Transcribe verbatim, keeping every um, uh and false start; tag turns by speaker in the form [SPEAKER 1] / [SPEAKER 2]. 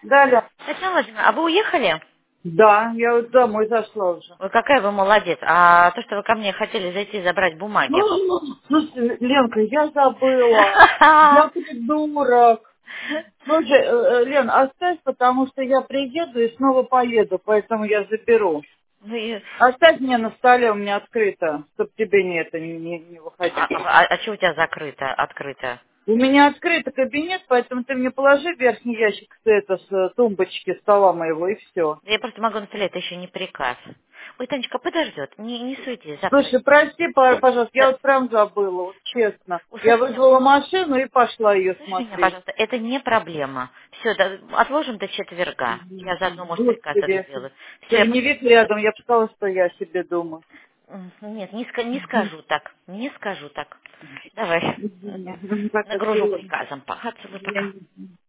[SPEAKER 1] Далее.
[SPEAKER 2] Татьяна Владимировна, а вы уехали?
[SPEAKER 1] Да, я вот домой зашла уже.
[SPEAKER 2] Ой, какая вы молодец. А то, что вы ко мне хотели зайти забрать бумаги.
[SPEAKER 1] Ну, слушай, Ленка, я забыла. Я придурок. Слушай, э, э, Лен, оставь, потому что я приеду и снова поеду, поэтому я заберу.
[SPEAKER 2] Вы-
[SPEAKER 1] Оставь мне на столе, у меня открыто, чтобы тебе не это не, не, не
[SPEAKER 2] А,
[SPEAKER 1] выходить.
[SPEAKER 2] а, а чего у тебя закрыто, открыто?
[SPEAKER 1] У меня открытый кабинет, поэтому ты мне положи в верхний ящик с, это, с э, тумбочки стола моего, и все.
[SPEAKER 2] Я просто могу на столе, это еще не приказ. Ой, Танечка, подождет. Не, не суетись, завтра.
[SPEAKER 1] Слушай, прости, па- пожалуйста, я
[SPEAKER 2] Да,
[SPEAKER 1] вот прям забыла, вот честно. Я
[SPEAKER 2] услышь меня,
[SPEAKER 1] вызвала машину и пошла ее
[SPEAKER 2] услышь меня,
[SPEAKER 1] смотреть.
[SPEAKER 2] пожалуйста, это не проблема. Все, отложим до четверга. Я заодно, может, приказ этот
[SPEAKER 1] Господи,
[SPEAKER 2] сделаю. Все, я просто...
[SPEAKER 1] черновик рядом, я бы сказала, что я о себе думаю.
[SPEAKER 2] М, Нет, не, ска- не скажу так. Не скажу так. Давай.
[SPEAKER 1] Извини. Пока
[SPEAKER 2] Нагружу
[SPEAKER 1] целую.
[SPEAKER 2] приказом. Пока, целую, пока.
[SPEAKER 1] Я-